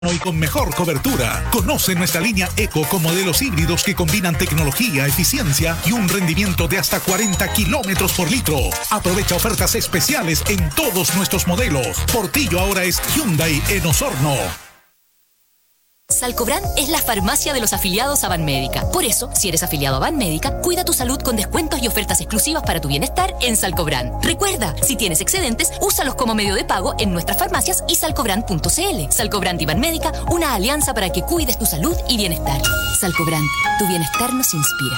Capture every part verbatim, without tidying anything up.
y con mejor cobertura. Conoce nuestra línea Eco con modelos híbridos que combinan tecnología, eficiencia y un rendimiento de hasta cuarenta kilómetros por litro. Aprovecha ofertas especiales en todos nuestros modelos. Portillo ahora es Hyundai en Osorno. Salcobran es la farmacia de los afiliados a Banmédica. Por eso, si eres afiliado a Banmédica, cuida tu salud con descuentos y ofertas exclusivas para tu bienestar en Salcobran. Recuerda, si tienes excedentes, úsalos como medio de pago en nuestras farmacias y salcobran punto cl. Salcobran y Banmédica, una alianza para que cuides tu salud y bienestar. Salcobran, tu bienestar nos inspira.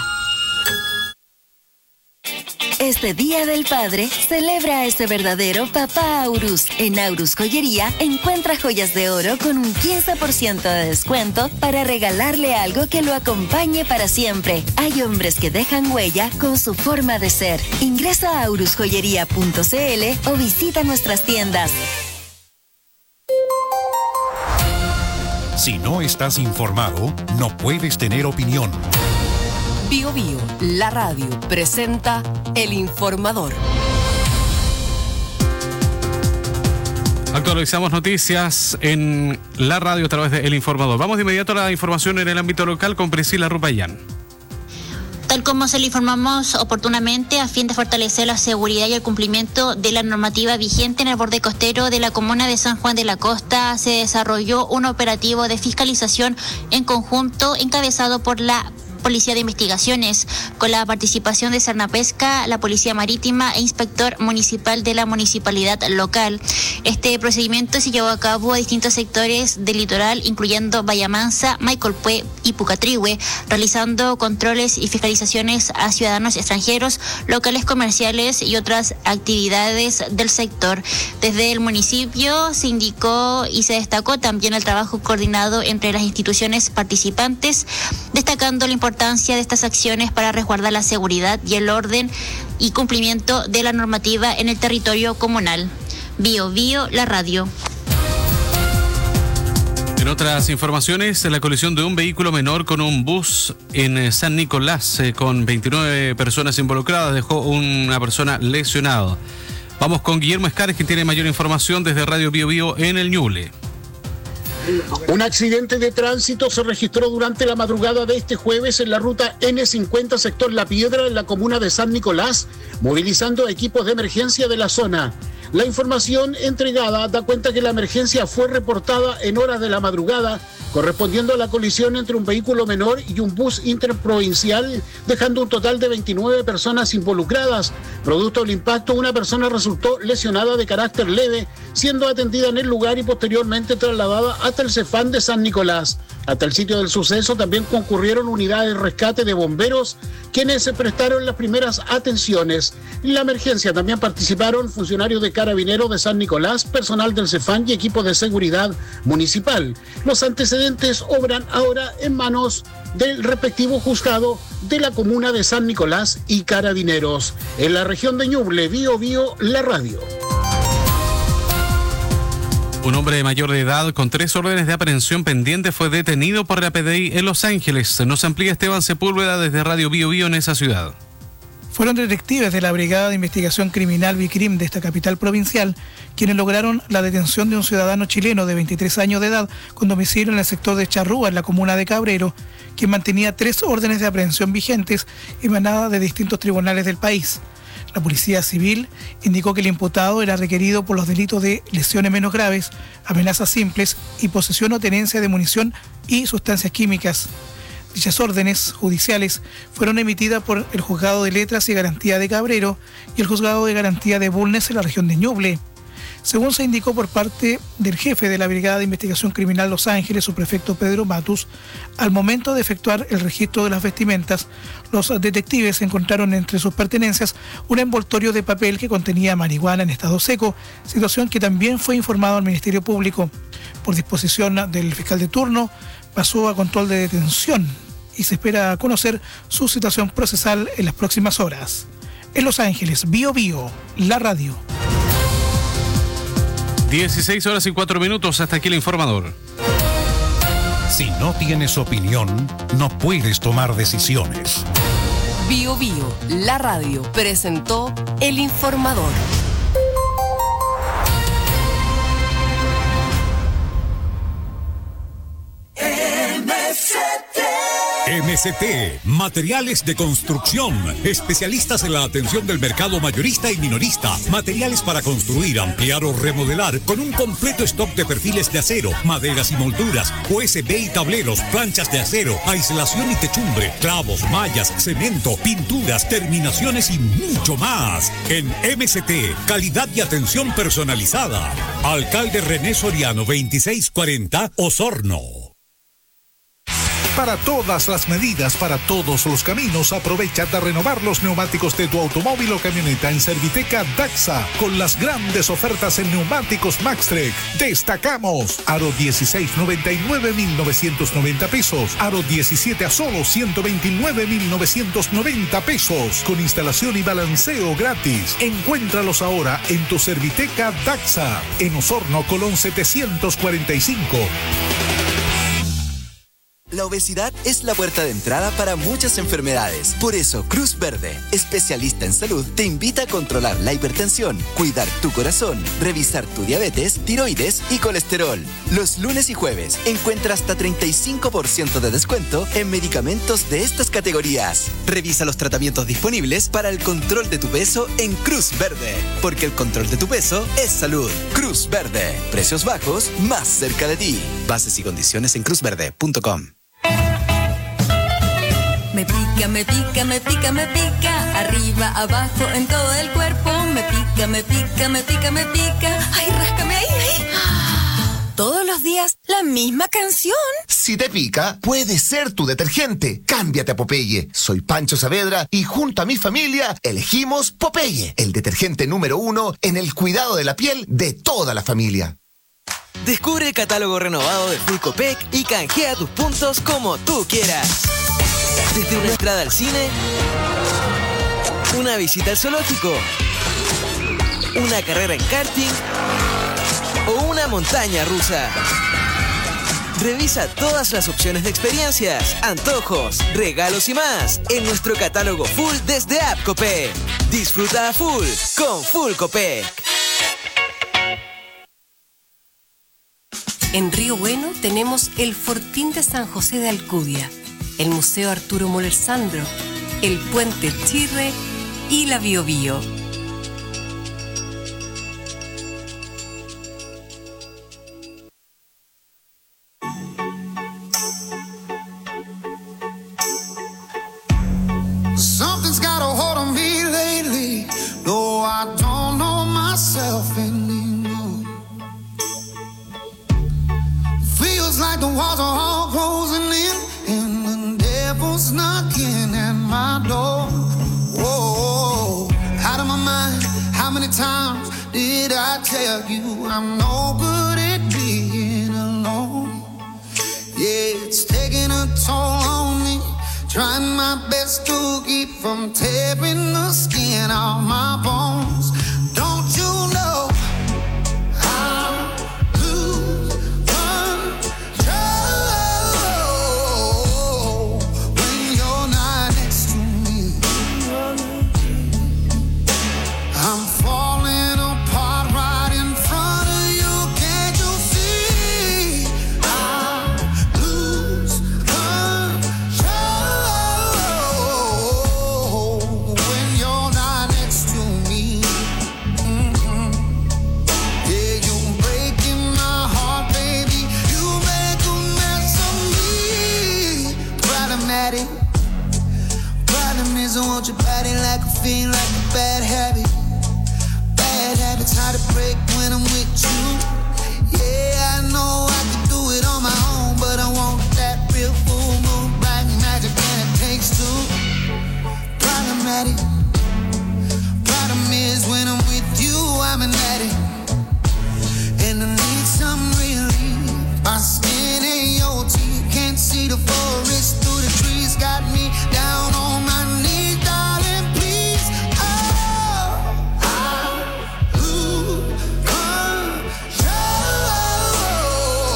Este Día del Padre, celebra a ese verdadero papá Aurus. En Aurus Joyería, encuentra joyas de oro con un quince por ciento de descuento para regalarle algo que lo acompañe para siempre. Hay hombres que dejan huella con su forma de ser. Ingresa a aurus joyería punto cl o visita nuestras tiendas. Si no estás informado, no puedes tener opinión. Bio Bio, la radio, presenta El Informador. Actualizamos noticias en la radio a través de El Informador. Vamos de inmediato a la información en el ámbito local con Priscila Rupayán. Tal como se le informamos oportunamente, a fin de fortalecer la seguridad y el cumplimiento de la normativa vigente en el borde costero de la comuna de San Juan de la Costa, se desarrolló un operativo de fiscalización en conjunto encabezado por la Policía de Investigaciones, con la participación de Sarnapesca, la Policía Marítima e Inspector Municipal de la Municipalidad Local. Este procedimiento se llevó a cabo a distintos sectores del litoral, incluyendo Bayamansa, Maicolpue y Pucatrihue, realizando controles y fiscalizaciones a ciudadanos extranjeros, locales comerciales y otras actividades del sector. Desde el municipio se indicó y se destacó también el trabajo coordinado entre las instituciones participantes, destacando la importancia de estas acciones para resguardar la seguridad y el orden y cumplimiento de la normativa en el territorio comunal. Bio Bio, la radio. En otras informaciones, la colisión de un vehículo menor con un bus en San Nicolás, eh, con veintinueve personas involucradas, dejó una persona lesionada. Vamos con Guillermo Escares, quien tiene mayor información desde Radio Bio Bio en el Ñuble. Un accidente de tránsito se registró durante la madrugada de este jueves en la ruta ene cincuenta sector La Piedra en la comuna de San Nicolás, movilizando equipos de emergencia de la zona. La información entregada da cuenta que la emergencia fue reportada en horas de la madrugada, correspondiendo a la colisión entre un vehículo menor y un bus interprovincial, dejando un total de veintinueve personas involucradas. Producto del impacto, una persona resultó lesionada de carácter leve, siendo atendida en el lugar y posteriormente trasladada hasta el Cefam de San Nicolás. Hasta el sitio del suceso también concurrieron unidades de rescate de bomberos, quienes se prestaron las primeras atenciones. En la emergencia también participaron funcionarios de Carabineros de San Nicolás, personal del Cefam y equipo de seguridad municipal. Los antecedentes obran ahora en manos del respectivo juzgado de la comuna de San Nicolás y Carabineros. En la región de Ñuble, Bio Bio, la radio. Un hombre mayor de edad con tres órdenes de aprehensión pendientes fue detenido por la P D I en Los Ángeles. Nos amplía Esteban Sepúlveda desde Radio Bio Bio en esa ciudad. Fueron detectives de la Brigada de Investigación Criminal Bicrim de esta capital provincial quienes lograron la detención de un ciudadano chileno de veintitrés años de edad con domicilio en el sector de Charrúa, en la comuna de Cabrero, quien mantenía tres órdenes de aprehensión vigentes emanadas de distintos tribunales del país. La Policía Civil indicó que el imputado era requerido por los delitos de lesiones menos graves, amenazas simples y posesión o tenencia de munición y sustancias químicas. Dichas órdenes judiciales fueron emitidas por el Juzgado de Letras y Garantía de Cabrero y el Juzgado de Garantía de Bulnes en la región de Ñuble. Según se indicó por parte del jefe de la Brigada de Investigación Criminal Los Ángeles, subprefecto Pedro Matus, al momento de efectuar el registro de las vestimentas, los detectives encontraron entre sus pertenencias un envoltorio de papel que contenía marihuana en estado seco, situación que también fue informado al Ministerio Público. Por disposición del fiscal de turno, pasó a control de detención y se espera conocer su situación procesal en las próximas horas. En Los Ángeles, Bio Bio, la radio. dieciséis horas y cuatro minutos, hasta aquí el informador. Si no tienes opinión, no puedes tomar decisiones. Bio Bio, la radio, presentó El Informador. M C T, Materiales de Construcción, especialistas en la atención del mercado mayorista y minorista, materiales para construir, ampliar o remodelar, con un completo stock de perfiles de acero, maderas y molduras, U S B y tableros, planchas de acero, aislación y techumbre, clavos, mallas, cemento, pinturas, terminaciones y mucho más. En M C T, calidad y atención personalizada. Alcalde René Soriano, veintiséis cuarenta, Osorno. Para todas las medidas, para todos los caminos, aprovecha de renovar los neumáticos de tu automóvil o camioneta en Serviteca Daxa con las grandes ofertas en neumáticos Maxtrek. Destacamos Aro dieciséis noventa y nueve mil novecientos noventa pesos, Aro diecisiete a solo ciento veintinueve mil novecientos noventa pesos con instalación y balanceo gratis. Encuéntralos ahora en tu Serviteca Daxa en Osorno Colón setecientos cuarenta y cinco. La obesidad es la puerta de entrada para muchas enfermedades. Por eso, Cruz Verde, especialista en salud, te invita a controlar la hipertensión, cuidar tu corazón, revisar tu diabetes, tiroides y colesterol. Los lunes y jueves encuentra hasta treinta y cinco por ciento de descuento en medicamentos de estas categorías. Revisa los tratamientos disponibles para el control de tu peso en Cruz Verde, porque el control de tu peso es salud. Cruz Verde, precios bajos más cerca de ti. Bases y condiciones en cruz verde punto com. Me pica, me pica, me pica, me pica, arriba, abajo, en todo el cuerpo. Me pica, me pica, me pica, me pica. Ay, ráscame ahí, ahí. Todos los días, la misma canción. Si te pica, puede ser tu detergente. Cámbiate a Popeye. Soy Pancho Saavedra y junto a mi familia elegimos Popeye, el detergente número uno en el cuidado de la piel de toda la familia. Descubre el catálogo renovado de Full Copec y canjea tus puntos como tú quieras. Desde una entrada al cine, una visita al zoológico, una carrera en karting o una montaña rusa. Revisa todas las opciones de experiencias, antojos, regalos y más en nuestro catálogo Full desde App Copec. Disfruta a full con Full Copec. En Río Bueno tenemos el Fortín de San José de Alcudia, el Museo Arturo Moller Sandro, el Puente Chirre y la Biobío. Something's got a hold on me lately, though I don't know myself anymore. Feels like the walls are all closing in and the devil's knocking at my door. Whoa, out of my mind, how many times did I tell you I'm no good at being alone? Yeah, it's taking a toll on me, trying my best to keep from tearing the skin off my bones. Don't you know I lose control when you're not next to me? I'm falling apart right in front of you. Can't you see? I lose control when you're not next to me. Mm-hmm. Yeah, you're breaking my heart, baby. You make a mess of me. Problematic. Problem is, I want your body like a fiend, like a bad habit. Bad habits hard to break when I'm with you. Yeah, I know I can do it on my own, but I want that real full moon, black magic, and it takes two. Problematic. Problem is, when I'm with you, I'm an addict, and I need some relief. My skin and your teeth can't see the forest through the trees. Got me down on my knees, darling, please. Oh, I lose control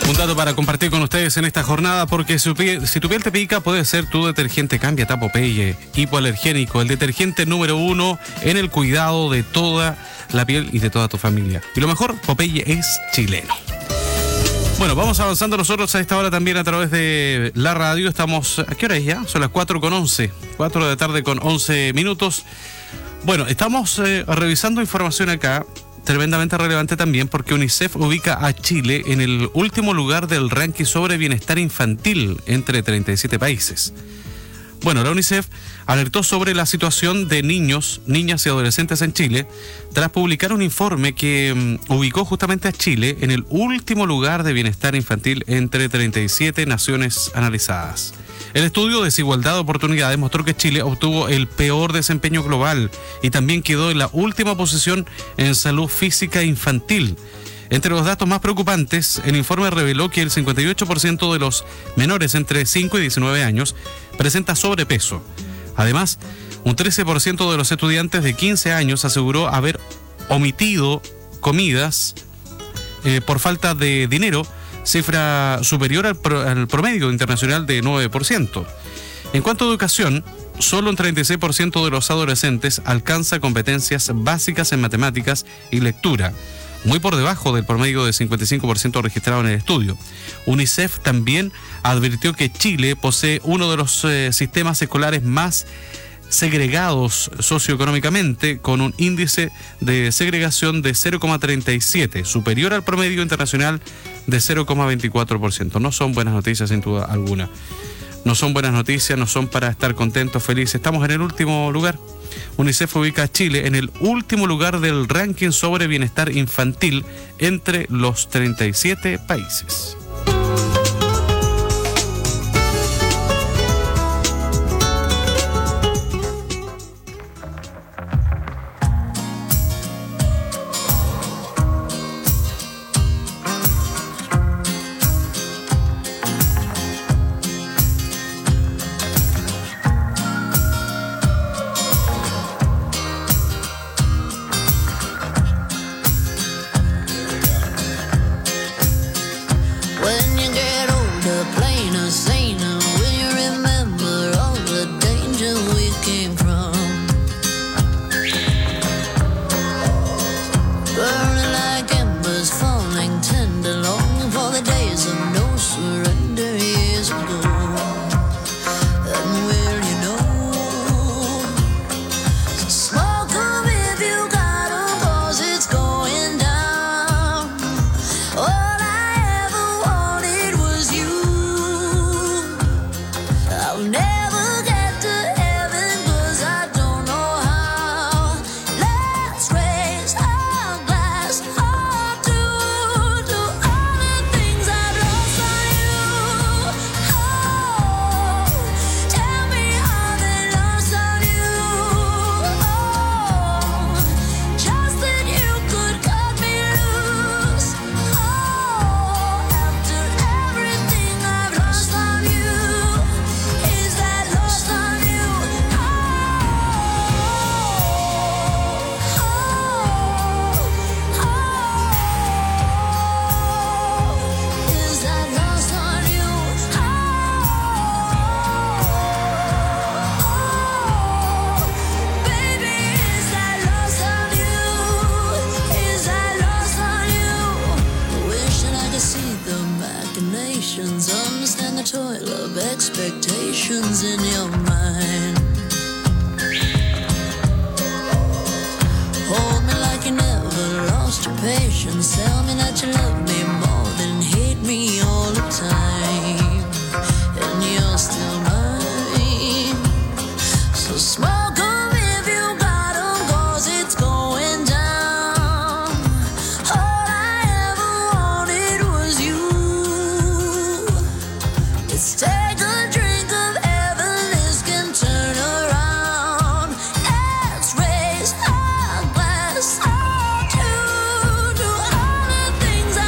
Un dato para compartir con ustedes en esta jornada, porque si tu piel, si tu piel te pica, puede ser tu detergente Cámbiate a Popeye, hipoalergénico, el detergente número uno en el cuidado de toda la piel y de toda tu familia. Y lo mejor, Popeye es chileno. Bueno, vamos avanzando nosotros a esta hora también a través de la radio. Estamos, ¿a qué hora es ya? Son las cuatro con once, cuatro de la tarde con once minutos. Bueno, estamos eh, revisando información acá, tremendamente relevante también, porque UNICEF ubica a Chile en el último lugar del ranking sobre bienestar infantil entre treinta y siete países. Bueno, la UNICEF alertó sobre la situación de niños, niñas y adolescentes en Chile tras publicar un informe que um, ubicó justamente a Chile en el último lugar de bienestar infantil entre treinta y siete naciones analizadas. El estudio Desigualdad de Oportunidades mostró que Chile obtuvo el peor desempeño global y también quedó en la última posición en salud física infantil. Entre los datos más preocupantes, el informe reveló que el cincuenta y ocho por ciento de los menores entre cinco y diecinueve años presenta sobrepeso. Además, un trece por ciento de los estudiantes de quince años aseguró haber omitido comidas eh, por falta de dinero, cifra superior al, pro, al promedio internacional de nueve por ciento. En cuanto a educación, solo un treinta y seis por ciento de los adolescentes alcanza competencias básicas en matemáticas y lectura, muy por debajo del promedio de cincuenta y cinco por ciento registrado en el estudio. UNICEF también advirtió que Chile posee uno de los eh, sistemas escolares más segregados socioeconómicamente, con un índice de segregación de cero coma treinta y siete, superior al promedio internacional de cero coma veinticuatro por ciento. No son buenas noticias sin duda alguna. No son buenas noticias, no son para estar contentos, felices. Estamos en el último lugar. UNICEF ubica a Chile en el último lugar del ranking sobre bienestar infantil entre los treinta y siete países. Things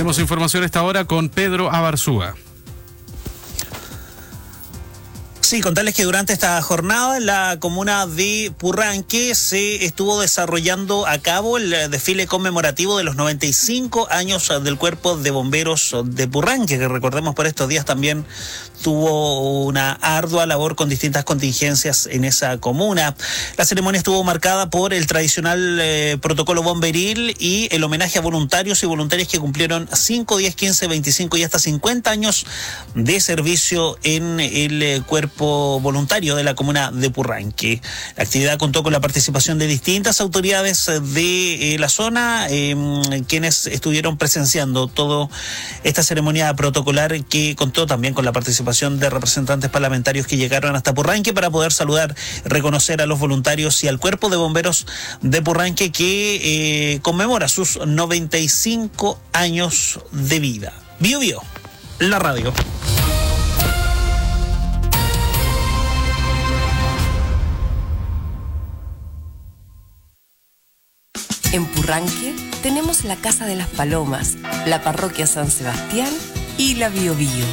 Tenemos información a esta hora con Pedro Abarzúa. Sí, contarles que durante esta jornada en la comuna de Purranque se estuvo desarrollando a cabo el desfile conmemorativo de los noventa y cinco años del Cuerpo de Bomberos de Purranque, que recordemos por estos días también tuvo una ardua labor con distintas contingencias en esa comuna. La ceremonia estuvo marcada por el tradicional eh, protocolo bomberil y el homenaje a voluntarios y voluntarias que cumplieron cinco, diez, quince, veinticinco y hasta cincuenta años de servicio en el eh, cuerpo voluntario de la comuna de Purranque. La actividad contó con la participación de distintas autoridades de eh, la zona, eh, quienes estuvieron presenciando toda esta ceremonia protocolar, que contó también con la participación de representantes parlamentarios que llegaron hasta Purranque para poder saludar, reconocer a los voluntarios y al Cuerpo de Bomberos de Purranque, que eh, conmemora sus noventa y cinco años de vida. Bio Bio, la radio. En Purranque tenemos la Casa de las Palomas, la Parroquia San Sebastián y la Bio Bio.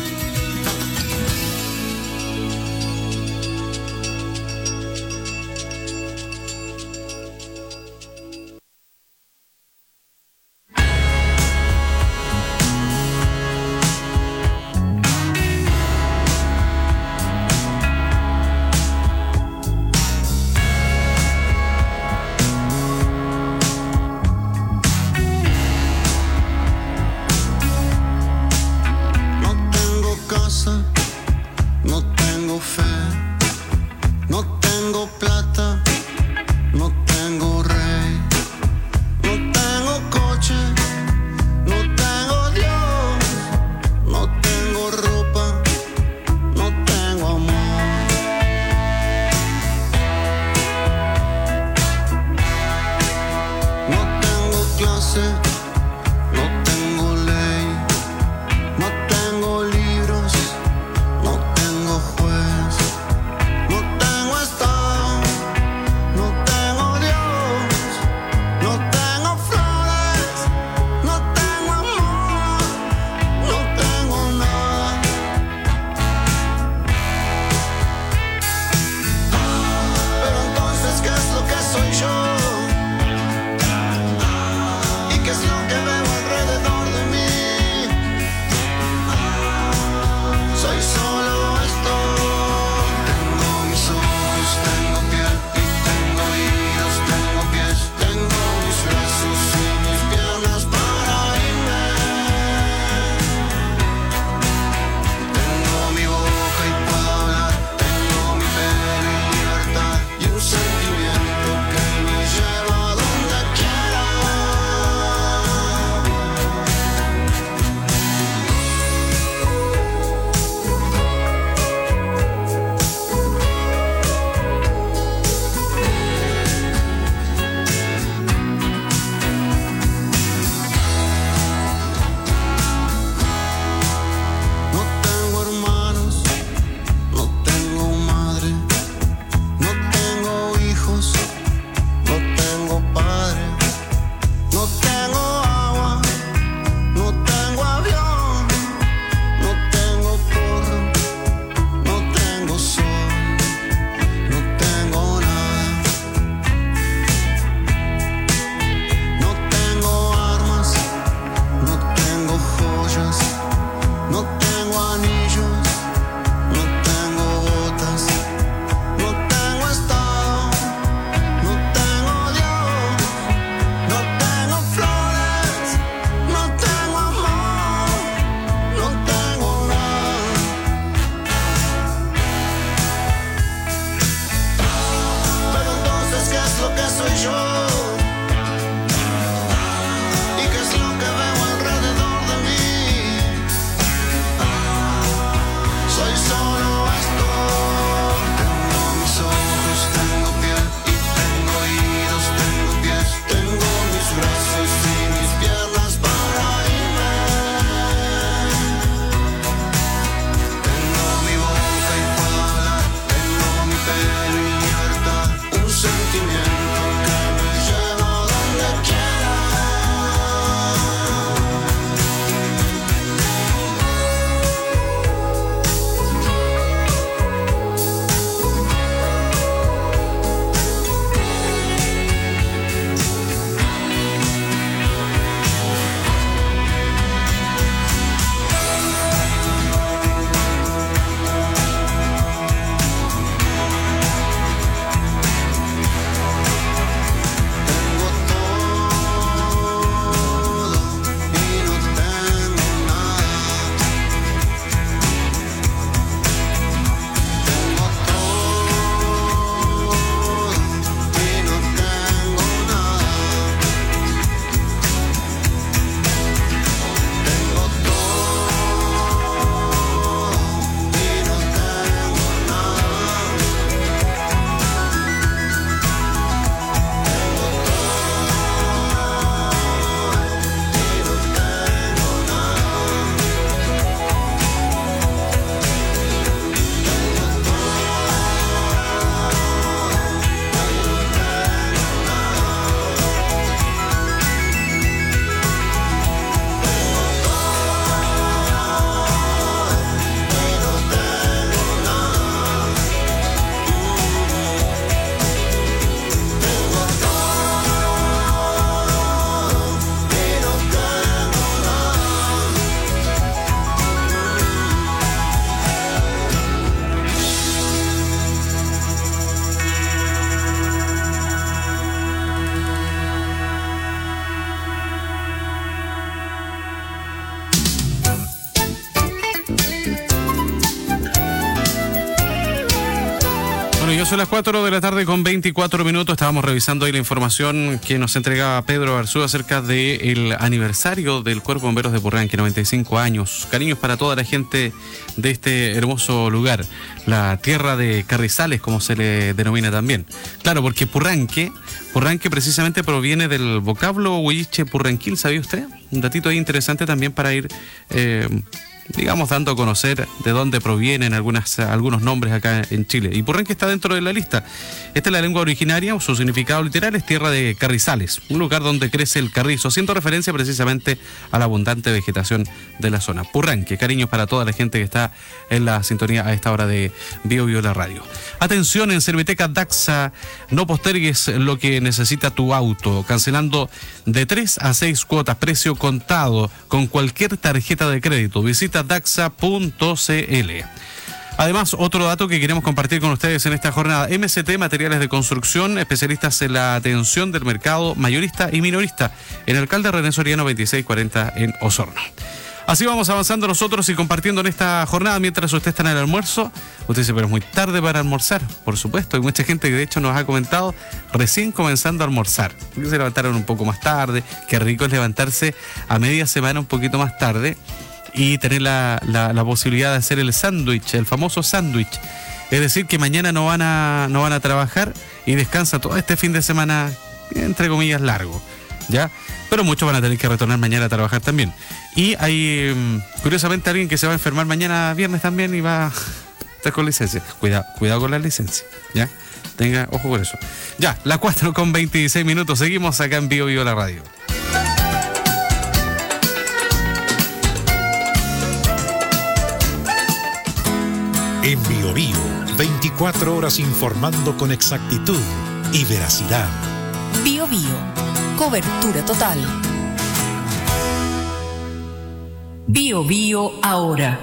son las cuatro de la tarde con veinticuatro minutos. Estábamos revisando ahí la información que nos entregaba Pedro Arzú acerca del aniversario del Cuerpo de Bomberos de Purranque, noventa y cinco años. Cariños para toda la gente de este hermoso lugar, la tierra de Carrizales, como se le denomina también. Claro, porque Purranque, Purranque precisamente proviene del vocablo huilliche purranquil, ¿sabía usted? Un datito ahí interesante también para ir... Eh, digamos, dando a conocer de dónde provienen algunas, algunos nombres acá en Chile. Y Purranque está dentro de la lista. Esta es la lengua originaria, su significado literal es tierra de carrizales, un lugar donde crece el carrizo, haciendo referencia precisamente a la abundante vegetación de la zona. Purranque, cariños para toda la gente que está en la sintonía a esta hora de Bio Bio la radio. Atención, en Serviteca Daxa, no postergues lo que necesita tu auto, cancelando de tres a seis cuotas, precio contado, con cualquier tarjeta de crédito. Visita daxa punto c l. Además, otro dato que queremos compartir con ustedes en esta jornada: M C T Materiales de Construcción, especialistas en la atención del mercado mayorista y minorista, en Alcalde René Soriano veintiséis cuarenta en Osorno. Así vamos avanzando nosotros y compartiendo en esta jornada mientras usted está en el almuerzo. Usted dice, pero es muy tarde para almorzar. Por supuesto, hay mucha gente que de hecho nos ha comentado recién comenzando a almorzar, porque se levantaron un poco más tarde. Qué rico es levantarse a media semana un poquito más tarde y tener la, la, la posibilidad de hacer el sándwich, el famoso sándwich. Es decir, que mañana no van a no van a trabajar y descansa todo este fin de semana, entre comillas, largo, ¿ya? Pero muchos van a tener que retornar mañana a trabajar también. Y hay, curiosamente, alguien que se va a enfermar mañana viernes también y va a estar con licencia. Cuidado, cuidado con la licencia, ¿ya? Tenga ojo con eso. Ya, las cuatro con veintiséis minutos. Seguimos acá en Bio Bio la radio. En Bio Bio, veinticuatro horas informando con exactitud y veracidad. Bio Bio, cobertura total. Bio Bio ahora.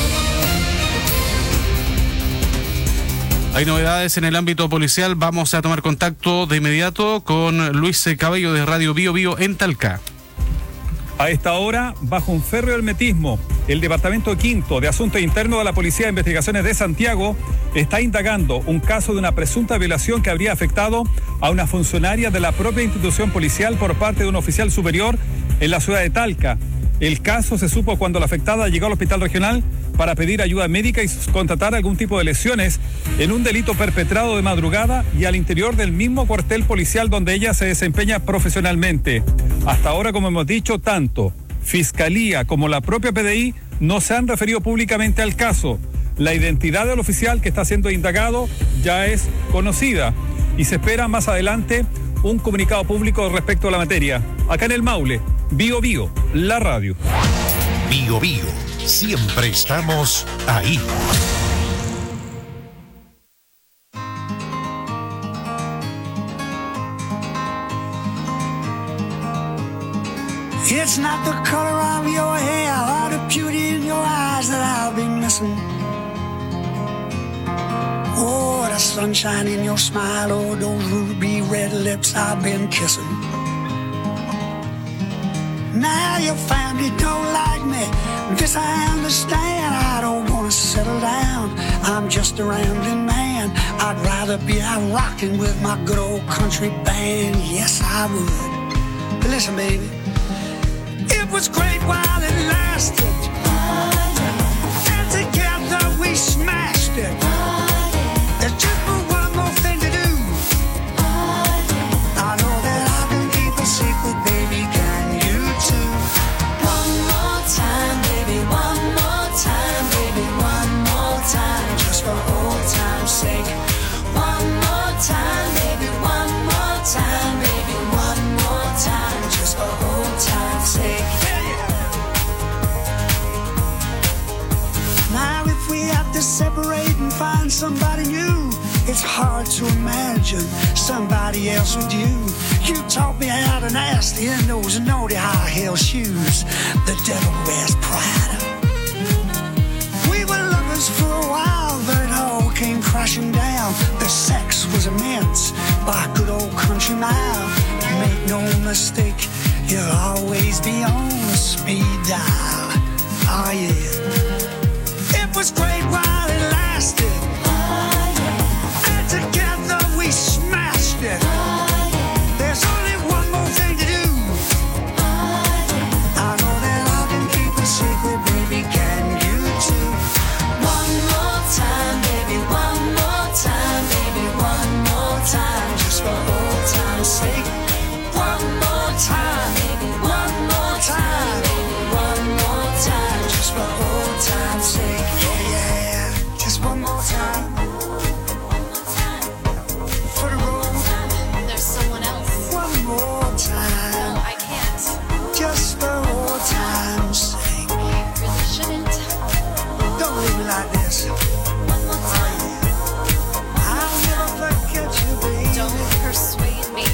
Hay novedades en el ámbito policial. Vamos a tomar contacto de inmediato con Luis Cabello de Radio Bio Bio en Talca. A esta hora, bajo un férreo hermetismo, el Departamento Quinto de Asuntos Internos de la Policía de Investigaciones de Santiago está indagando un caso de una presunta violación que habría afectado a una funcionaria de la propia institución policial por parte de un oficial superior en la ciudad de Talca. El caso se supo cuando la afectada llegó al hospital regional para pedir ayuda médica y constatar algún tipo de lesiones en un delito perpetrado de madrugada y al interior del mismo cuartel policial donde ella se desempeña profesionalmente. Hasta ahora, como hemos dicho, tanto Fiscalía como la propia P D I no se han referido públicamente al caso. La identidad del oficial que está siendo indagado ya es conocida y se espera más adelante un comunicado público respecto a la materia. Acá en el Maule, Bio Bio, la radio. Bio Bio, siempre estamos ahí. It's not the color of your hair or the beauty in your eyes that I'll be missing. Oh, the sunshine in your smile, oh, those ruby red lips I've been kissing. Now your family don't like me, this I understand. I don't wanna settle down, I'm just a rambling man. I'd rather be out rocking with my good old country band. Yes, I would. But listen, baby, it was great while it lasted, and together we smashed it. There's just one more thing to do. I know that I can keep a secret, baby, can you too? One more time, baby, one more time, baby, one more time, just for old time's sake. One more time, baby, one more time, baby, one more time, just for old time's sake. Now if we have to separate and find somebody new, it's hard to imagine somebody else with you. You taught me how to nasty in those naughty high heel shoes the devil wears Prada. We were lovers for a while, but it all came crashing down. The sex was immense by a good old country mile. Make no mistake, you'll always be on the speed dial. Oh yeah. It was great while it lasted, and together time's sake. One more time, baby, one more time, baby, one more time, just for old time's sake. Yeah, yeah, yeah, just one more time. For the road. There's someone else. One more time. No, I can't. Just for old time's sake. I really shouldn't. Don't leave me like this. One more time. I'll never forget you, baby. Don't persuade me.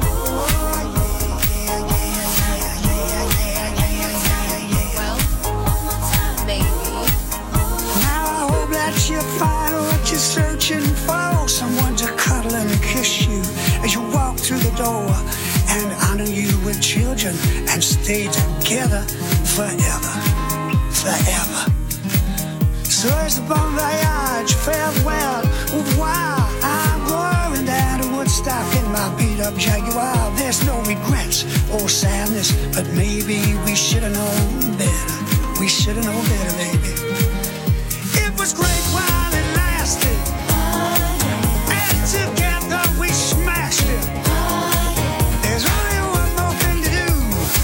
Well, one more time, baby. Now I hope that you find what you're searching for. Someone to cuddle and kiss you as you walk through the door, and honor you with children and stay together forever, forever. So it's a bon voyage, farewell, au revoir. I'm going down to Woodstock in my beat-up Jaguar. There's no regrets or sadness, but maybe we should have known better. We should have known better, baby. It was great while it lasted, and together we smashed it. There's only one more thing to do.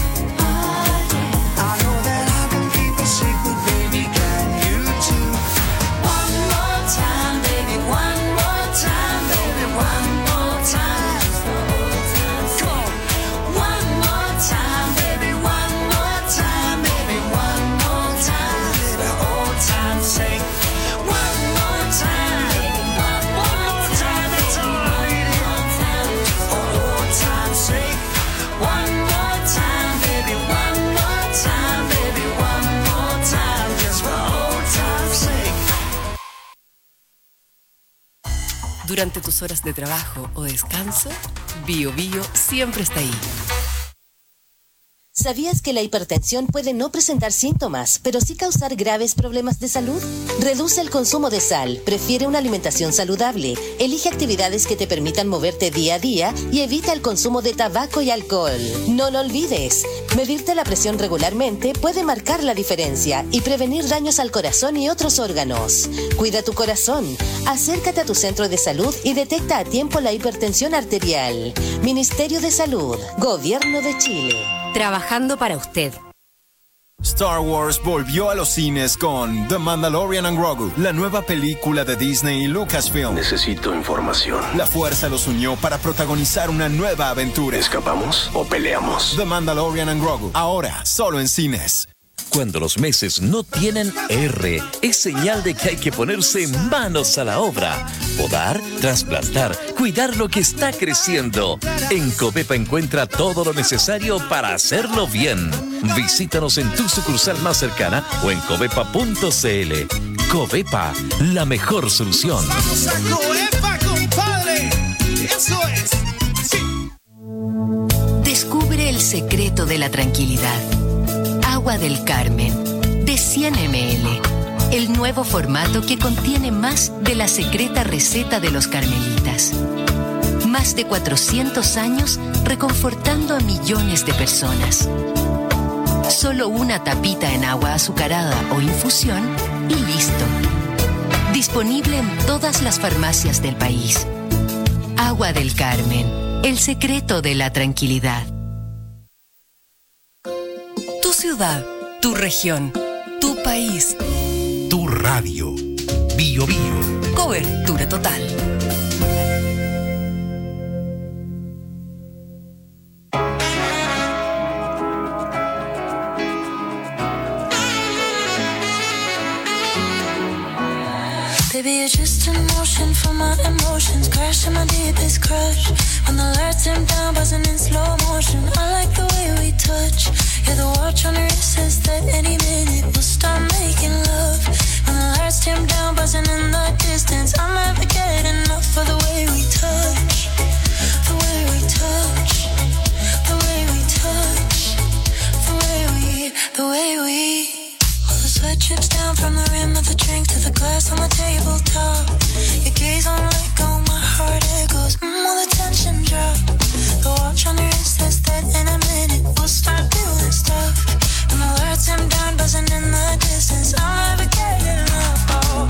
I know that I can keep a secret, baby, can you too? One more time, baby, one more time, baby, one more time. Come on. One more time, baby, one more time, baby, one more time, baby, old time's sake. One more time, baby, one more time, that's all I needed. For old time's sake. One more time, baby, one more time, baby, one more time, just for old time's sake. Durante tus horas de trabajo o descanso, Bio Bio siempre está ahí. ¿Sabías que la hipertensión puede no presentar síntomas, pero sí causar graves problemas de salud? Reduce el consumo de sal, prefiere una alimentación saludable, elige actividades que te permitan moverte día a día y evita el consumo de tabaco y alcohol. No lo olvides, medirte la presión regularmente puede marcar la diferencia y prevenir daños al corazón y otros órganos. Cuida tu corazón, acércate a tu centro de salud y detecta a tiempo la hipertensión arterial. Ministerio de Salud, Gobierno de Chile. Trabajando para usted. Star Wars volvió a los cines con The Mandalorian and Grogu, la nueva película de Disney y Lucasfilm. Necesito información. La fuerza los unió para protagonizar una nueva aventura. ¿Escapamos o peleamos? The Mandalorian and Grogu, ahora solo en cines. Cuando los meses no tienen R, es señal de que hay que ponerse manos a la obra. Podar, trasplantar, cuidar lo que está creciendo. En Covepa encuentra todo lo necesario para hacerlo bien. Visítanos en tu sucursal más cercana o en covepa punto cl. Covepa, la mejor solución. ¡Vamos a Covepa, compadre! ¡Eso es! ¡Sí! Descubre el secreto de la tranquilidad. Agua del Carmen, de cien mililitros. El nuevo formato que contiene más de la secreta receta de los carmelitas. Más de cuatrocientos años reconfortando a millones de personas. Solo una tapita en agua azucarada o infusión y listo. Disponible en todas las farmacias del país. Agua del Carmen, el secreto de la tranquilidad. Tu ciudad, tu región, tu país. Tu radio. Bio Bio. Cobertura total. Baby, you're just in motion for my emotions, crashing my deepest crush. When the lights dim down, buzzing in slow motion. I like the way we touch. Yeah, the watch on your wrist says that any minute we'll start making love. When the lights dim down, buzzing in the distance, I'll never get enough of the way we touch. The way we touch. The way we touch. The way we, the way we. Sweat drips down from the rim of the drink to the glass on the tabletop. Your gaze on let go, my heart echoes. Mmm, will the tension drop? The watch on your wrist says that in a minute we'll start doing stuff. And the lights dim down, buzzing in the distance. I'll never get enough. Oh,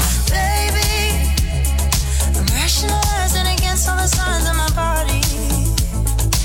baby, I'm rationalizing against all the signs of my body.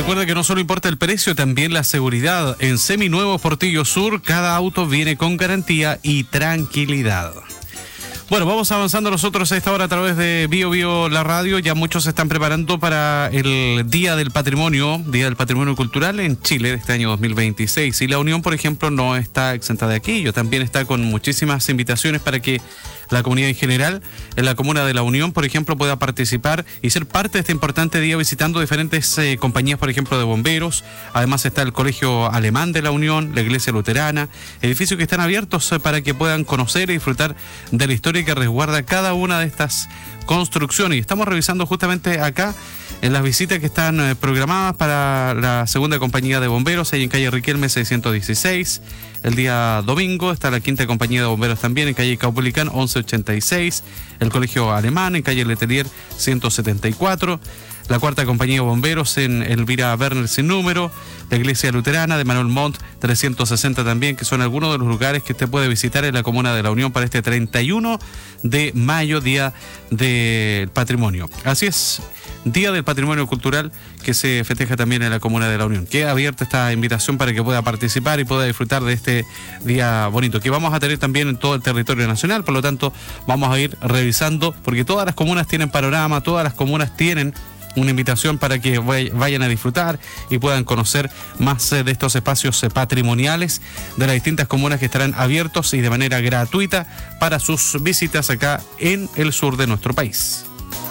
Recuerda que no solo importa el precio, también la seguridad. En Seminuevos Portillo Sur, cada auto viene con garantía y tranquilidad. Bueno, vamos avanzando nosotros a esta hora a través de Bio Bio La Radio. Ya muchos se están preparando para el Día del Patrimonio, Día del Patrimonio Cultural en Chile de este año dos mil veintiséis. Y la Unión, por ejemplo, no está exenta de aquello. También está con muchísimas invitaciones para que la comunidad en general, en la comuna de la Unión, por ejemplo, pueda participar y ser parte de este importante día visitando diferentes eh, compañías, por ejemplo, de bomberos. Además está el Colegio Alemán de la Unión, la Iglesia Luterana, edificios que están abiertos eh, para que puedan conocer y disfrutar de la historia que resguarda cada una de estas construcciones. Y estamos revisando justamente acá en las visitas que están eh, programadas para la segunda compañía de bomberos, ahí en calle Riquelme seiscientos dieciséis. El día domingo está la quinta compañía de bomberos también en calle Caupolicán once ochenta y seis, el Colegio Alemán en calle Letelier ciento setenta y cuatro, la cuarta compañía de bomberos en Elvira Werner sin número, la Iglesia Luterana de Manuel Montt trescientos sesenta también, que son algunos de los lugares que usted puede visitar en la comuna de la Unión para este treinta y uno de mayo, Día del Patrimonio. Así es, Día del Patrimonio Cultural que se festeja también en la comuna de la Unión. Queda abierta esta invitación para que pueda participar y pueda disfrutar de este día bonito, que vamos a tener también en todo el territorio nacional. Por lo tanto, vamos a ir revisando, porque todas las comunas tienen panorama, todas las comunas tienen una invitación para que vayan a disfrutar y puedan conocer más de estos espacios patrimoniales de las distintas comunas que estarán abiertos y de manera gratuita para sus visitas acá en el sur de nuestro país.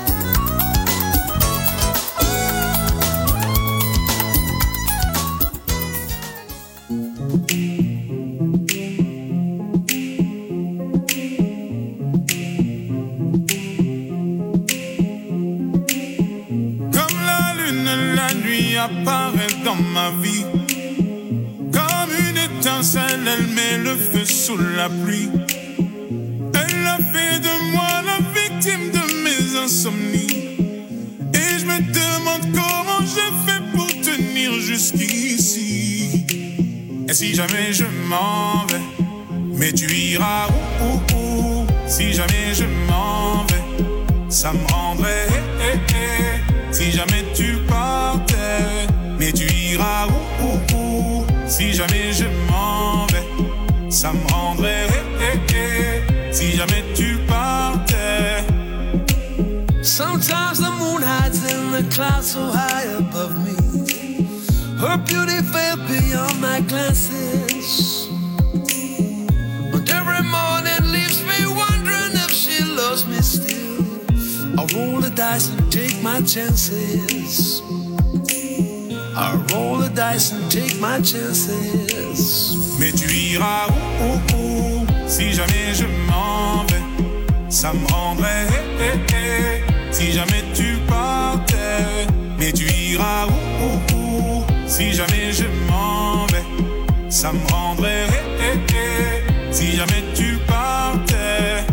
Apparaît dans ma vie comme une étincelle, elle met le feu sous la pluie. Elle a fait de moi la victime de mes insomnies. Et je me demande comment je fais pour tenir jusqu'ici. Et si jamais je m'en vais, mais tu iras où, où, où. Si jamais je m'en vais, ça me rendrait eh, eh, eh. Si jamais tu partais, mais tu iras où, où, où. Si jamais je m'en vais, ça me rendrait eh, eh, eh. Si jamais tu partais. Sometimes the moon hides in the clouds so high above me. Her beauty fell beyond my glances. And every morning leaves me wondering if she loves me still. I roll the dice and take my chances. I roll the dice and take my chances. Mais tu iras où, où, où. Si jamais je m'en vais, ça me rendrait eh, eh, eh. Si jamais tu partais, mais tu iras où, où, où. Si jamais je m'en vais, ça me rendrait eh, eh, eh. Si jamais tu partais.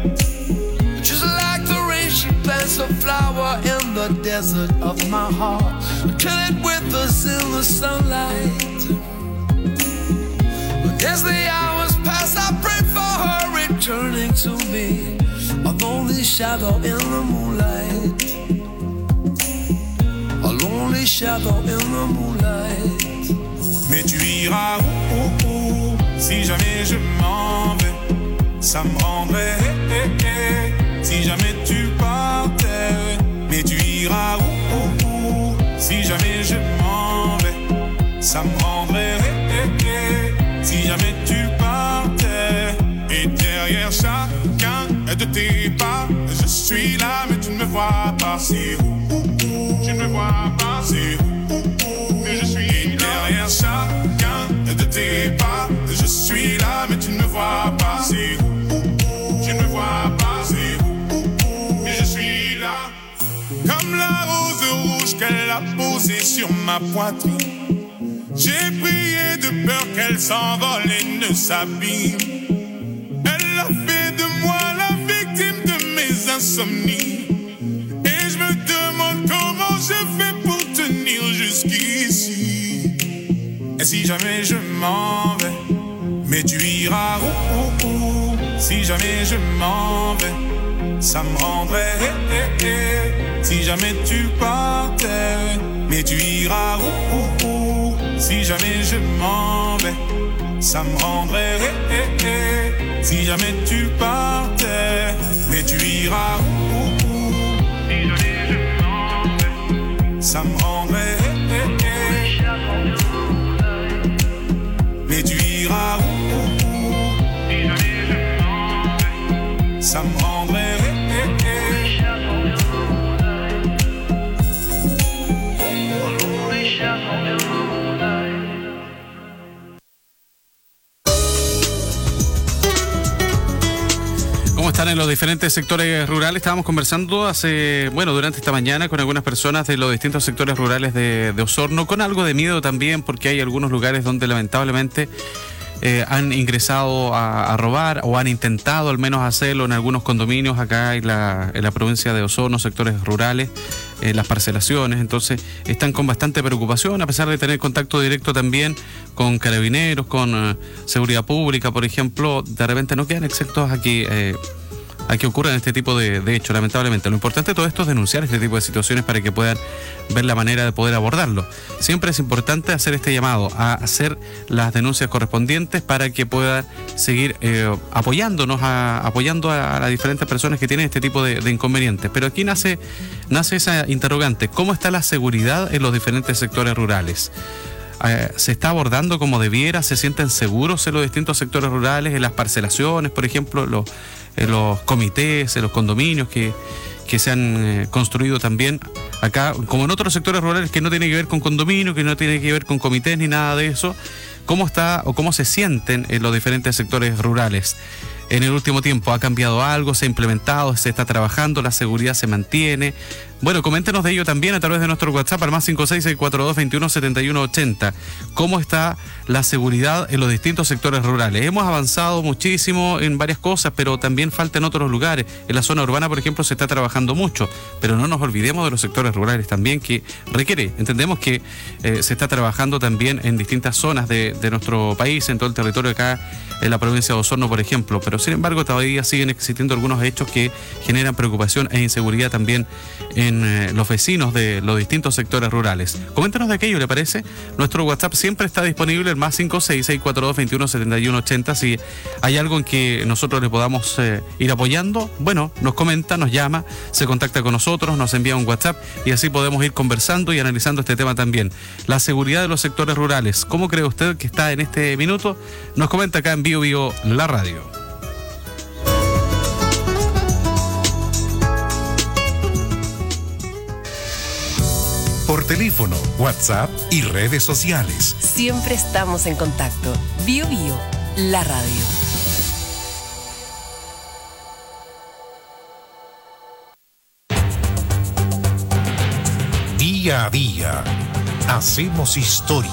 Plants a flower in the desert of my heart. Kill it with us in the sunlight. But as the hours pass, I pray for her returning to me. A lonely shadow in the moonlight. A lonely shadow in the moonlight. Mais tu iras où, où, où. Si jamais je m'en vais, ça me rendrait eh, eh, eh. Si jamais tu partais, mais tu iras où, où, où. Si jamais je m'en vais, ça me rendrait eh, eh, eh. Si jamais tu partais. Et derrière chacun de tes pas, je suis là mais tu ne me vois pas. C'est où, où, où. Tu ne me vois pas. C'est où, où, où. Mais je suis et derrière chacun de tes pas, je suis là mais tu ne me vois pas. C'est où, où, où. Tu ne me vois pas. C'est où. Comme la rose rouge qu'elle a posée sur ma poitrine, j'ai prié de peur qu'elle s'envole et ne s'abîme. Elle a fait de moi la victime de mes insomnies. Et je me demande comment je fais pour tenir jusqu'ici. Et si jamais je m'en vais, mais tu iras où, où, où. Si jamais je m'en vais, ça me rendrait eh, eh, eh. Si jamais tu partais, mais tu iras où, où, où. Si jamais je m'en vais, ça me rendrait eh, eh, eh. Si jamais tu partais, mais tu iras où, où, où. Si jamais je m'en vais, ça me rendrait eh, eh, eh. Mais tu iras où, où, où. Si jamais je m'en vais, ça me rendrait eh, eh, eh. ¿Cómo están en los diferentes sectores rurales? Estábamos conversando hace, bueno, durante esta mañana con algunas personas de los distintos sectores rurales de, de Osorno, con algo de miedo también, porque hay algunos lugares donde lamentablemente eh, han ingresado a, a robar o han intentado al menos hacerlo en algunos condominios acá en la, en la provincia de Osorno, sectores rurales, eh, las parcelaciones. Entonces están con bastante preocupación, a pesar de tener contacto directo también con carabineros, con eh, seguridad pública, por ejemplo. De repente no quedan exentos a que, eh, a que ocurran este tipo de, de hechos, lamentablemente. Lo importante de todo esto es denunciar este tipo de situaciones para que puedan ver la manera de poder abordarlo. Siempre es importante hacer este llamado a hacer las denuncias correspondientes para que puedan seguir eh, apoyándonos, a, apoyando a, a las diferentes personas que tienen este tipo de, de inconvenientes. Pero aquí nace, nace esa interrogante: ¿cómo está la seguridad en los diferentes sectores rurales? Eh, ¿Se está abordando como debiera? ¿Se sienten seguros en los distintos sectores rurales, en las parcelaciones, por ejemplo, los, en los comités, en los condominios que, que se han eh, construido también acá, como en otros sectores rurales que no tienen que ver con condominios, que no tienen que ver con comités ni nada de eso? ¿Cómo está o cómo se sienten en los diferentes sectores rurales? En el último tiempo, ¿ha cambiado algo? ¿Se ha implementado? ¿Se está trabajando? ¿La seguridad se mantiene? Bueno, coméntenos de ello también a través de nuestro WhatsApp al más cinco seis seis cuatro dos veintiuno setenta y uno ochenta. ¿Cómo está la seguridad en los distintos sectores rurales? Hemos avanzado muchísimo en varias cosas, pero también falta en otros lugares. En la zona urbana, por ejemplo, se está trabajando mucho, pero no nos olvidemos de los sectores rurales también, que requiere. Entendemos que eh, se está trabajando también en distintas zonas de, de nuestro país, en todo el territorio acá, en la provincia de Osorno, por ejemplo, pero sin embargo todavía siguen existiendo algunos hechos que generan preocupación e inseguridad también en eh, los vecinos de los distintos sectores rurales. Coméntenos de aquello, ¿le parece? Nuestro WhatsApp siempre está disponible, el más cinco seis seis cuatro dos veintiuno setenta y uno ochenta. Si hay algo en que nosotros le podamos eh, ir apoyando, bueno, nos comenta, nos llama, se contacta con nosotros, nos envía un WhatsApp y así podemos ir conversando y analizando este tema también. La seguridad de los sectores rurales, ¿cómo cree usted que está en este minuto? Nos comenta acá en Bio Bio la radio. Por teléfono, WhatsApp y redes sociales. Siempre estamos en contacto. Bio Bio, la radio. Día a día, hacemos historia.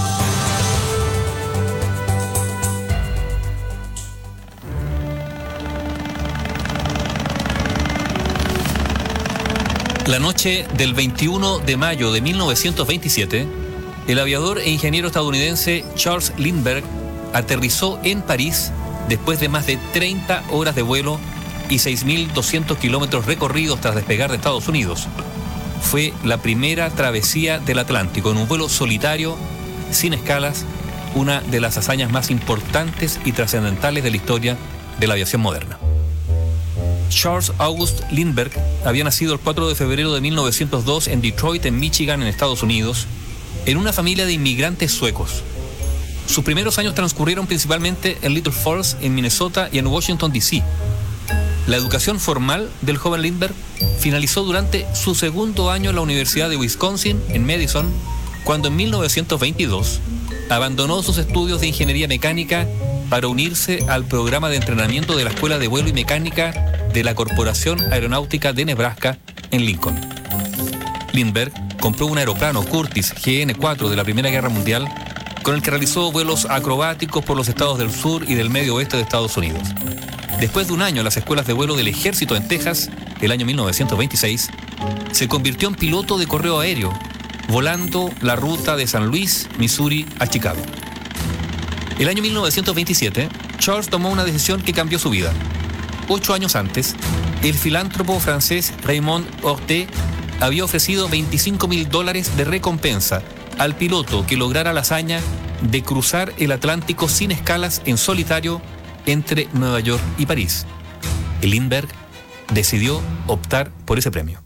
La noche del veintiuno de mayo de mil novecientos veintisiete, el aviador e ingeniero estadounidense Charles Lindbergh aterrizó en París después de más de treinta horas de vuelo y seis mil doscientos kilómetros recorridos tras despegar de Estados Unidos. Fue la primera travesía del Atlántico en un vuelo solitario, sin escalas, una de las hazañas más importantes y trascendentales de la historia de la aviación moderna. Charles August Lindbergh había nacido el cuatro de febrero de mil novecientos dos en Detroit, en Michigan, en Estados Unidos, en una familia de inmigrantes suecos. Sus primeros años transcurrieron principalmente en Little Falls, en Minnesota y en Washington, D C La educación formal del joven Lindbergh finalizó durante su segundo año en la Universidad de Wisconsin, en Madison, cuando en mil novecientos veintidós abandonó sus estudios de ingeniería mecánica para unirse al programa de entrenamiento de la Escuela de Vuelo y Mecánica de la Corporación Aeronáutica de Nebraska, en Lincoln. Lindbergh compró un aeroplano Curtiss G N cuatro de la Primera Guerra Mundial, con el que realizó vuelos acrobáticos por los estados del sur y del medio oeste de Estados Unidos. Después de un año en las escuelas de vuelo del ejército en Texas, el año mil novecientos veintiséis, se convirtió en piloto de correo aéreo, volando la ruta de San Luis, Missouri, a Chicago. El año mil novecientos veintisiete, Charles tomó una decisión que cambió su vida. Ocho años antes, el filántropo francés Raymond Hortet había ofrecido veinticinco mil dólares de recompensa al piloto que lograra la hazaña de cruzar el Atlántico sin escalas en solitario entre Nueva York y París. Lindbergh decidió optar por ese premio.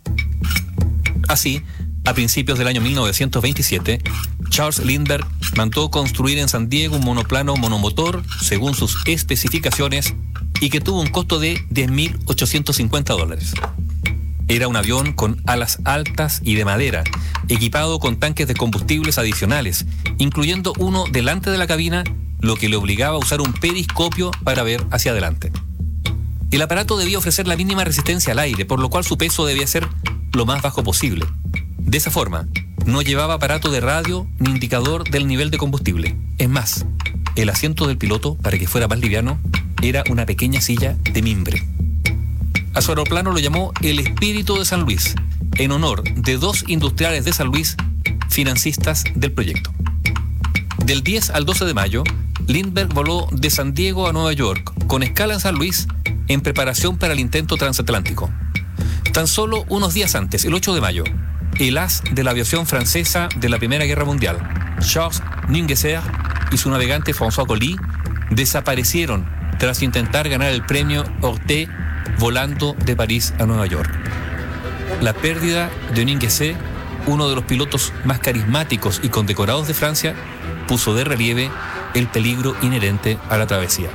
Así, a principios del año mil novecientos veintisiete, Charles Lindbergh mandó construir en San Diego un monoplano monomotor según sus especificaciones y que tuvo un costo de diez mil ochocientos cincuenta dólares. Era un avión con alas altas y de madera, equipado con tanques de combustibles adicionales, incluyendo uno delante de la cabina, lo que le obligaba a usar un periscopio para ver hacia adelante. El aparato debía ofrecer la mínima resistencia al aire, por lo cual su peso debía ser lo más bajo posible. De esa forma, no llevaba aparato de radio ni indicador del nivel de combustible. Es más, el asiento del piloto, para que fuera más liviano, era una pequeña silla de mimbre. A su aeroplano lo llamó el Espíritu de San Luis, en honor de dos industriales de San Luis, financistas del proyecto. Del diez al doce de mayo, Lindbergh voló de San Diego a Nueva York, con escala en San Luis, en preparación para el intento transatlántico. Tan solo unos días antes, el ocho de mayo, el as de la aviación francesa de la Primera Guerra Mundial, Charles Ninguesser, y su navegante François Colly desaparecieron tras intentar ganar el premio Orte volando de París a Nueva York. La pérdida de Ninguesser, uno de los pilotos más carismáticos y condecorados de Francia, puso de relieve el peligro inherente a la travesía.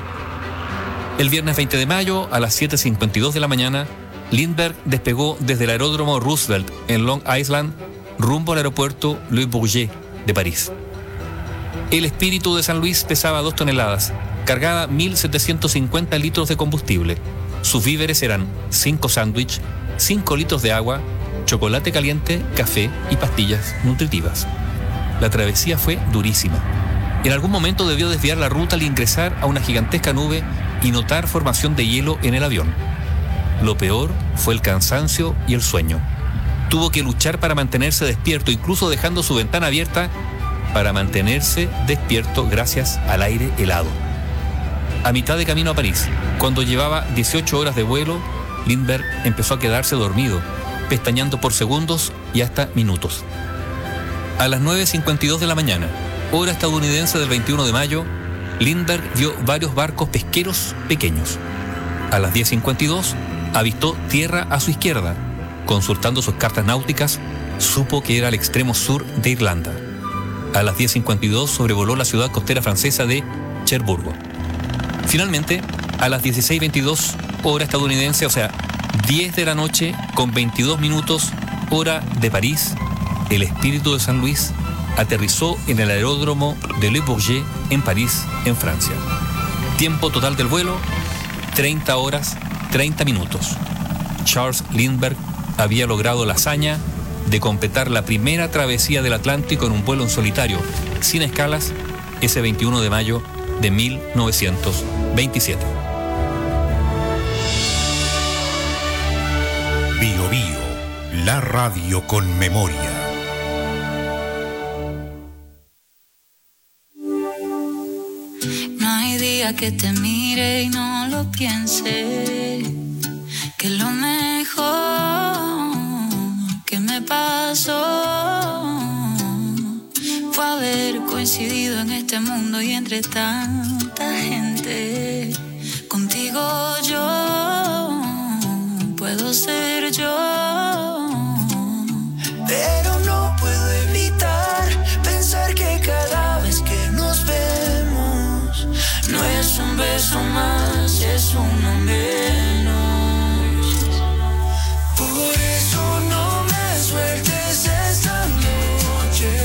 El viernes veinte de mayo, a las siete cincuenta y dos de la mañana, Lindbergh despegó desde el aeródromo Roosevelt en Long Island rumbo al aeropuerto Le Bourget de París. El Espíritu de San Luis pesaba dos toneladas, cargaba mil setecientos cincuenta litros de combustible. Sus víveres eran cinco sándwiches, cinco litros de agua, chocolate caliente, café y pastillas nutritivas. La travesía fue durísima. En algún momento debió desviar la ruta al ingresar a una gigantesca nube y notar formación de hielo en el avión. Lo peor fue el cansancio y el sueño. Tuvo que luchar para mantenerse despierto, incluso dejando su ventana abierta para mantenerse despierto gracias al aire helado. A mitad de camino a París, cuando llevaba dieciocho horas de vuelo, Lindbergh empezó a quedarse dormido, pestañeando por segundos y hasta minutos. A las nueve cincuenta y dos de la mañana, hora estadounidense del veintiuno de mayo, Lindbergh vio varios barcos pesqueros pequeños. A las diez cincuenta y dos, avistó tierra a su izquierda. Consultando sus cartas náuticas, supo que era al extremo sur de Irlanda. A las diez cincuenta y dos sobrevoló la ciudad costera francesa de Cherbourg. Finalmente, a las dieciséis veintidós, hora estadounidense, o sea, diez de la noche con veintidós minutos, hora de París, el Espíritu de San Luis aterrizó en el aeródromo de Le Bourget en París, en Francia. Tiempo total del vuelo, treinta horas, treinta minutos. Charles Lindbergh había logrado la hazaña de completar la primera travesía del Atlántico en un vuelo en solitario, sin escalas, ese veintiuno de mayo de mil novecientos veintisiete. Bio Bio, la radio con memoria. No hay día que te mire y no lo piense, que lo mejor que me pasó fue haber coincidido en este mundo y entre tanta gente. Contigo yo puedo ser yo, pero no puedo evitar pensar que cada vez que nos vemos no es un beso más, es uno menos. Por eso no me sueltes esta noche,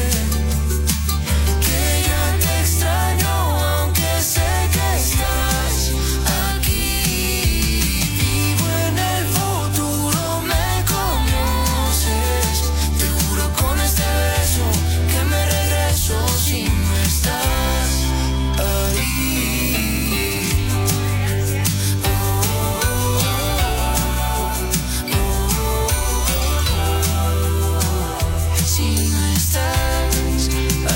que ya te extraño aunque sé que estás aquí. Vivo en el futuro, me conoces. Te juro con este beso que me regreso si no estás ahí. Si no estás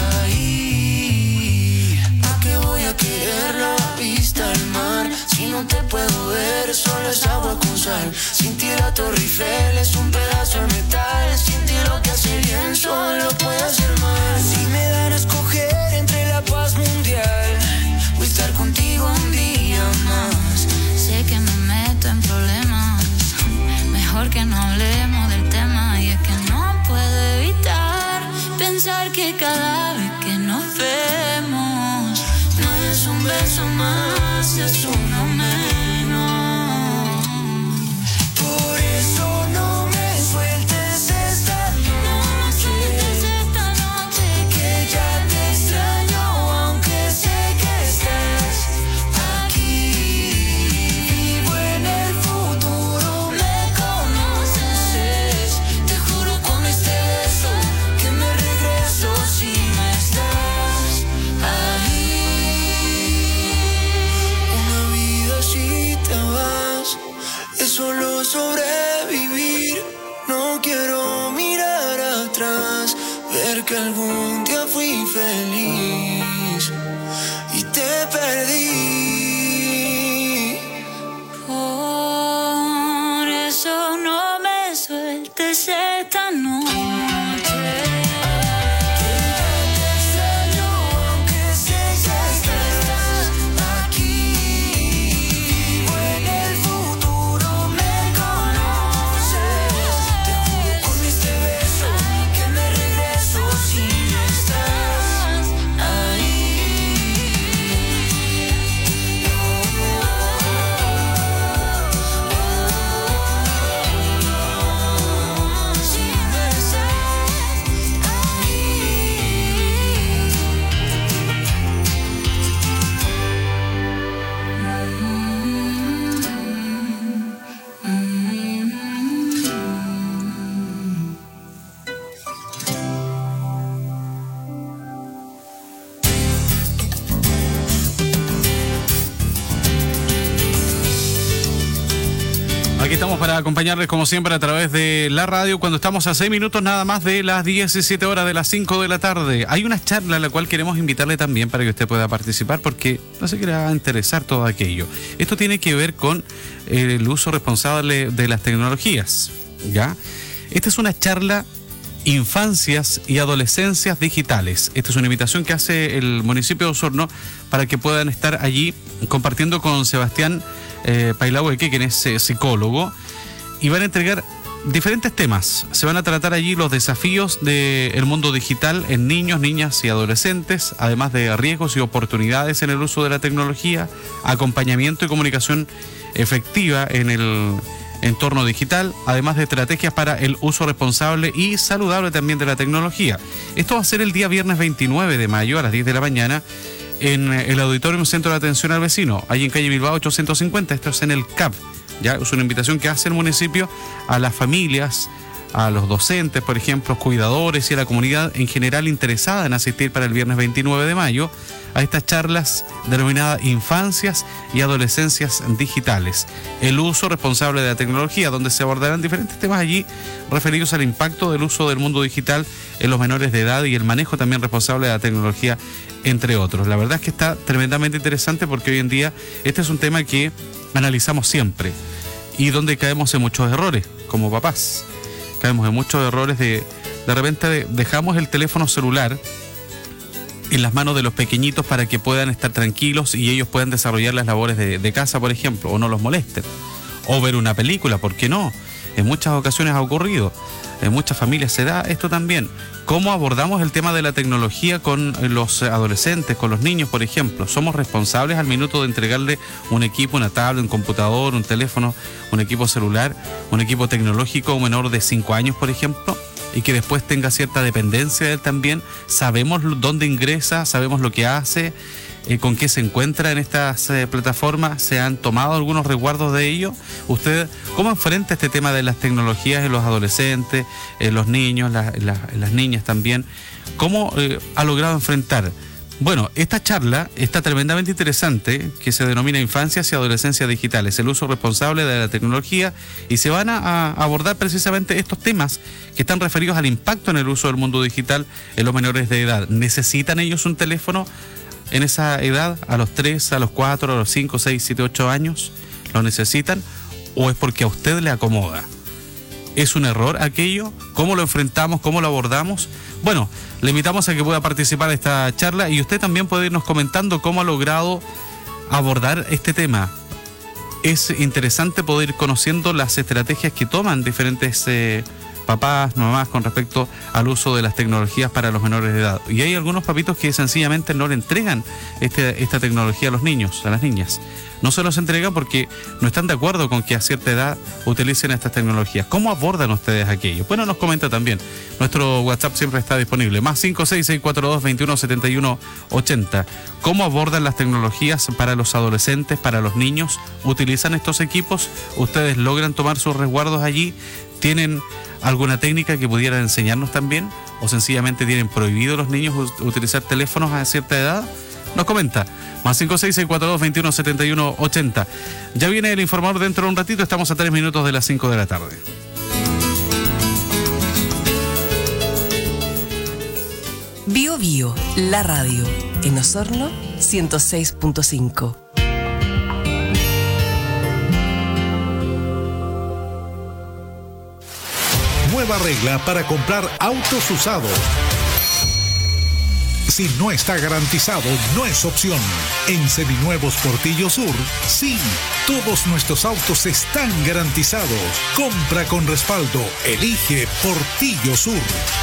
ahí, ¿a qué voy a querer la vista al mar? Si no te puedo ver, solo es agua con sal. Sin ti la Torre Eiffel es un pedazo de metal. Si que no hablemos del tema. Y es que no puedo evitar pensar que cada vez que nos vemos no es un beso más, es uno menos. Por eso no me sueltes esta noche, que ya te extraño, aunque sé que estás aquí. Vivo en el futuro, me conoces. Te juro con este beso que me regreso si no estás ahí. Una vida si te vas es solo sobrevivir. No quiero mirar atrás, ver que algún día fui feliz y te perdí. Por eso no me sueltes esta noche. Aquí estamos para acompañarles como siempre a través de la radio cuando estamos a seis minutos nada más de las diecisiete horas de las cinco de la tarde. Hay una charla a la cual queremos invitarle también para que usted pueda participar porque no se quiera interesar todo aquello. Esto tiene que ver con el uso responsable de las tecnologías, ¿ya? Esta es una charla Infancias y Adolescencias Digitales. Esta es una invitación que hace el municipio de Osorno para que puedan estar allí compartiendo con Sebastián eh, Pailahueque, quien es eh, psicólogo, y van a entregar diferentes temas. Se van a tratar allí los desafíos del mundo digital en niños, niñas y adolescentes, además de riesgos y oportunidades en el uso de la tecnología, acompañamiento y comunicación efectiva en el entorno digital, además de estrategias para el uso responsable y saludable también de la tecnología. Esto va a ser el día viernes veintinueve de mayo a las diez de la mañana en el Auditorium Centro de Atención al Vecino, ahí en calle Bilbao ochocientos cincuenta. Esto es en el C A P. Ya es una invitación que hace el municipio a las familias, a los docentes, por ejemplo, cuidadores y a la comunidad en general interesada en asistir para el viernes veintinueve de mayo a estas charlas denominadas Infancias y Adolescencias Digitales, el uso responsable de la tecnología, donde se abordarán diferentes temas allí referidos al impacto del uso del mundo digital en los menores de edad y el manejo también responsable de la tecnología, entre otros. La verdad es que está tremendamente interesante porque hoy en día este es un tema que analizamos siempre y donde caemos en muchos errores como papás. Caemos en muchos errores de de repente de, dejamos el teléfono celular en las manos de los pequeñitos para que puedan estar tranquilos y ellos puedan desarrollar las labores de, de casa, por ejemplo, o no los molesten, o ver una película, ¿por qué no? En muchas ocasiones ha ocurrido, en muchas familias se da esto también. ¿Cómo abordamos el tema de la tecnología con los adolescentes, con los niños, por ejemplo? ¿Somos responsables al minuto de entregarle un equipo, una tablet, un computador, un teléfono, un equipo celular, un equipo tecnológico a un menor de cinco años, por ejemplo? Y que después tenga cierta dependencia de él también. Sabemos dónde ingresa, sabemos lo que hace, eh, con qué se encuentra en estas eh, plataformas. ¿Se han tomado algunos resguardos de ello? ¿Usted cómo enfrenta este tema de las tecnologías en los adolescentes, en los niños, la, la, las niñas también? ¿Cómo eh, ha logrado enfrentar? Bueno, esta charla está tremendamente interesante, que se denomina Infancias y Adolescencias Digitales, el uso responsable de la tecnología, y se van a, a abordar precisamente estos temas que están referidos al impacto en el uso del mundo digital en los menores de edad. ¿Necesitan ellos un teléfono en esa edad, a los tres, a los cuatro, a los cinco, seis, siete, ocho años? ¿Lo necesitan o es porque a usted le acomoda? ¿Es un error aquello? ¿Cómo lo enfrentamos? ¿Cómo lo abordamos? Bueno, le invitamos a que pueda participar de esta charla y usted también puede irnos comentando cómo ha logrado abordar este tema. es interesante poder ir conociendo las estrategias que toman diferentes eh, papás, mamás con respecto al uso de las tecnologías para los menores de edad. Y hay algunos papitos que sencillamente no le entregan este, esta tecnología a los niños, a las niñas. No se los entregan porque no están de acuerdo con que a cierta edad utilicen estas tecnologías. ¿Cómo abordan ustedes aquello? Bueno, nos comenta también. Nuestro WhatsApp siempre está disponible. Más cinco seis seis cuatro dos, veintiuno setenta y uno ochenta. ¿Cómo abordan las tecnologías para los adolescentes, para los niños? ¿Utilizan estos equipos? ¿Ustedes logran tomar sus resguardos allí? ¿Tienen alguna técnica que pudieran enseñarnos también? ¿O sencillamente tienen prohibido los niños utilizar teléfonos a cierta edad? Nos comenta. Más cinco seis seis cuatro dos, veintiuno setenta y uno ochenta. Ya viene el informador dentro de un ratito. Estamos a tres minutos de las cinco de la tarde. Bio Bio, la radio. En Osorno, ciento seis punto cinco. Nueva regla para comprar autos usados. Si no está garantizado, no es opción. En Seminuevos Portillo Sur, sí, todos nuestros autos están garantizados. Compra con respaldo. Elige Portillo Sur.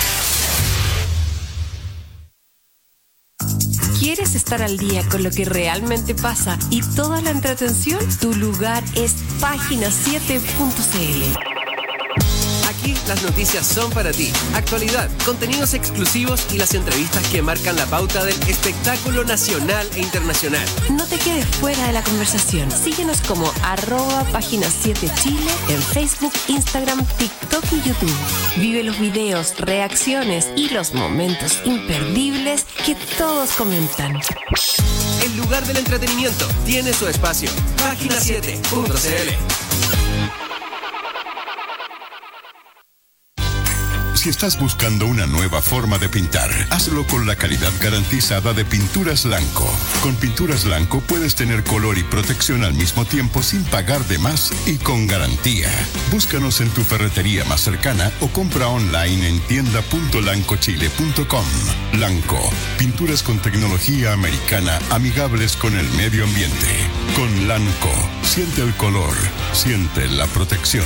¿Quieres estar al día con lo que realmente pasa y toda la entretención? Tu lugar es página siete punto c l. Aquí las noticias son para ti. Actualidad, contenidos exclusivos y las entrevistas que marcan la pauta del espectáculo nacional e internacional. No te quedes fuera de la conversación. Síguenos como arroba página siete Chile en Facebook, Instagram, TikTok y YouTube. Vive los videos, reacciones y los momentos imperdibles que todos comentan. El lugar del entretenimiento tiene su espacio. página siete punto c l. Si estás buscando una nueva forma de pintar, hazlo con la calidad garantizada de Pinturas Lanco. Con Pinturas Lanco puedes tener color y protección al mismo tiempo sin pagar de más y con garantía. Búscanos en tu ferretería más cercana o compra online en tienda punto lanco chile punto com. Lanco, pinturas con tecnología americana amigables con el medio ambiente. Con Lanco, siente el color, siente la protección.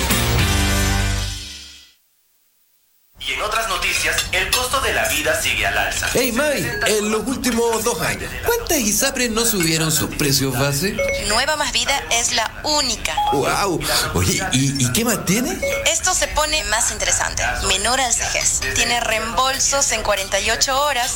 Y en otras noticias, el costo de la vida sigue al alza. Hey Mai, en los últimos dos años, ¿cuántas ISAPRES no subieron sus precios base? Nueva Más Vida es la única. ¡Wow! Oye, ¿y, ¿y qué más tiene? Esto se pone más interesante. Menor al C G E S. Tiene reembolsos en cuarenta y ocho horas